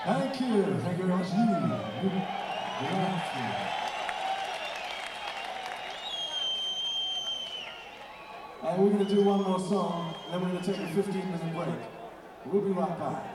Thank you. Thank you very much. Grazie. We're going to do one more song, then we're going to take a 15-minute break. We'll be right back.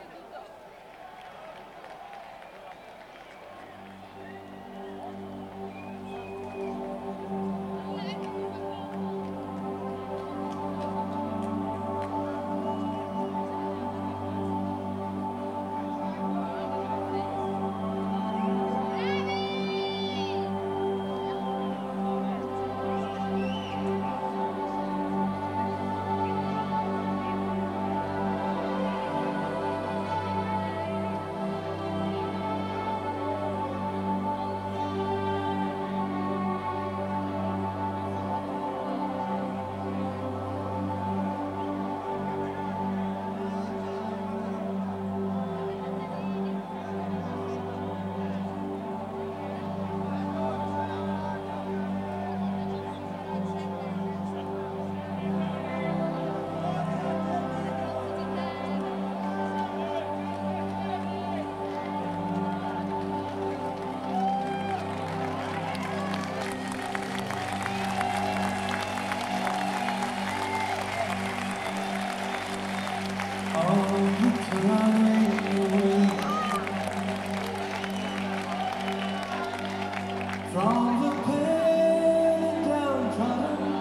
From the pale and downtrodden,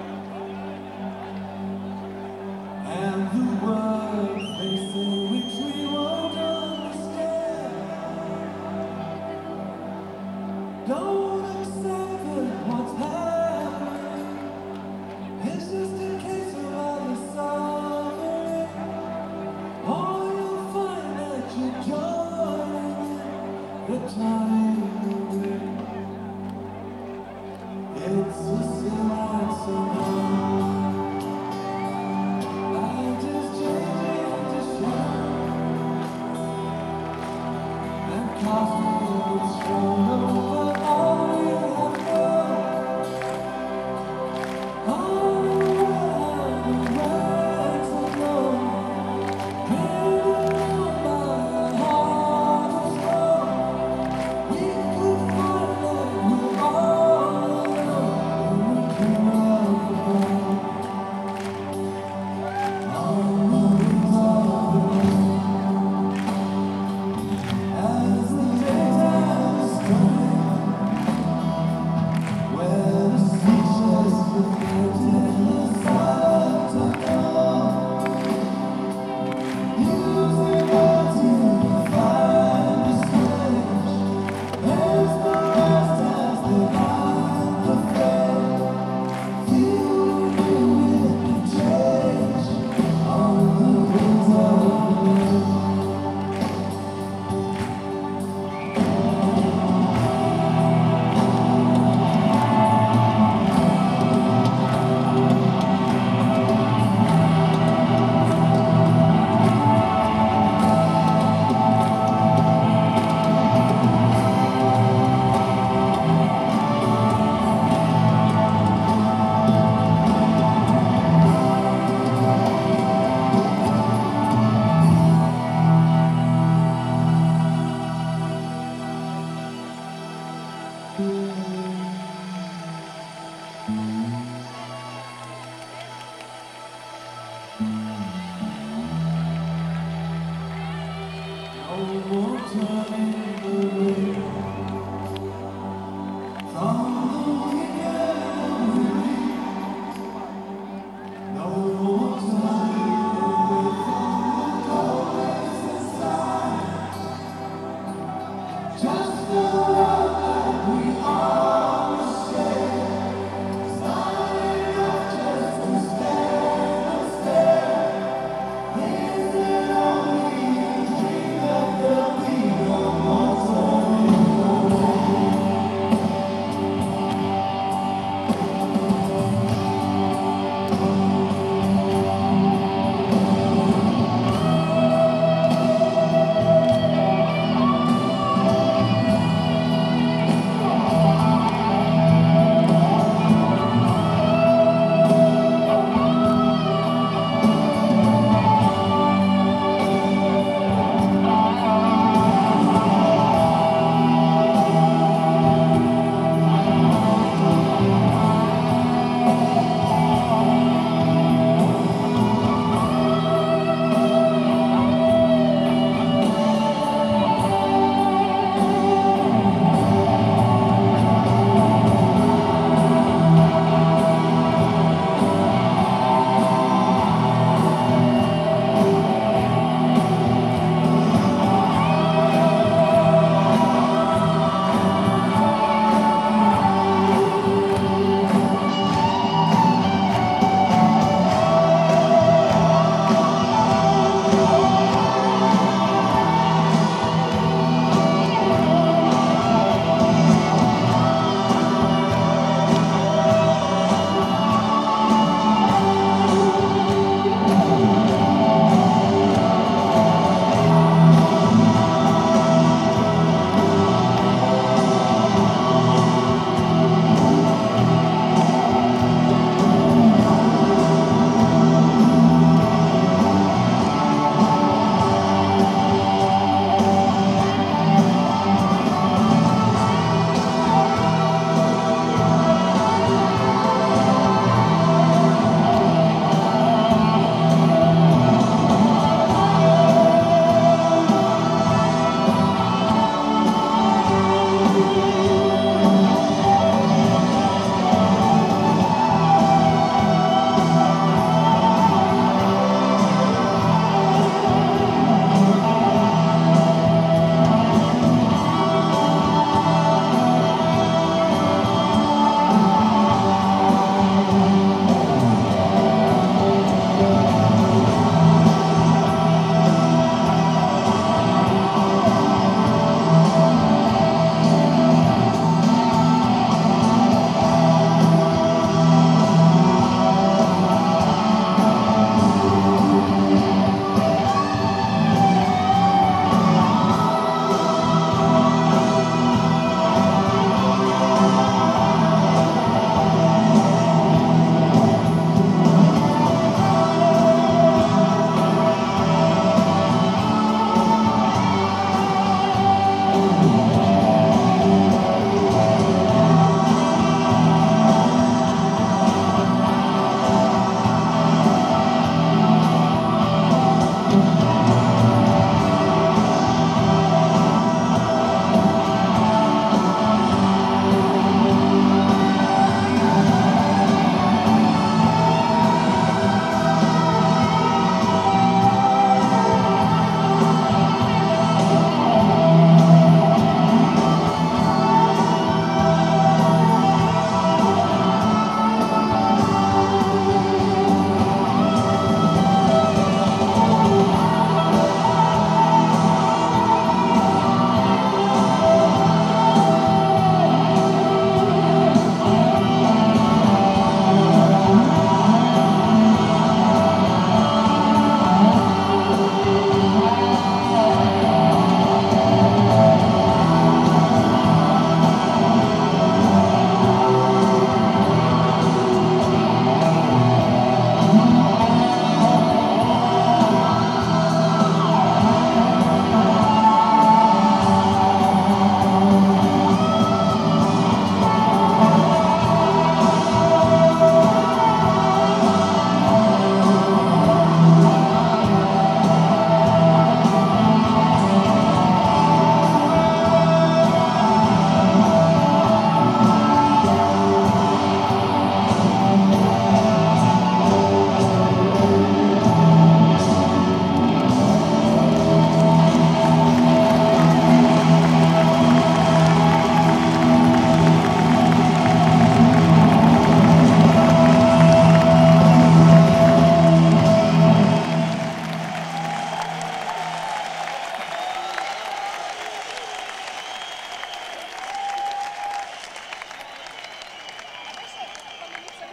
and the words they say which we won't understand. Don't accept that what's happening is just a case of other suffering. Or you'll find that you're joining the time. It's a sad song. I just changed the shape and cast me with stronger, but all we have done, all we have the right to know, driven by a heart of stone. We could find that we're all alone. One more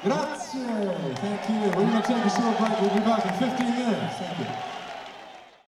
Grazie. Thank you. We're going to take a short break. We'll be back in 15 minutes. Thank you.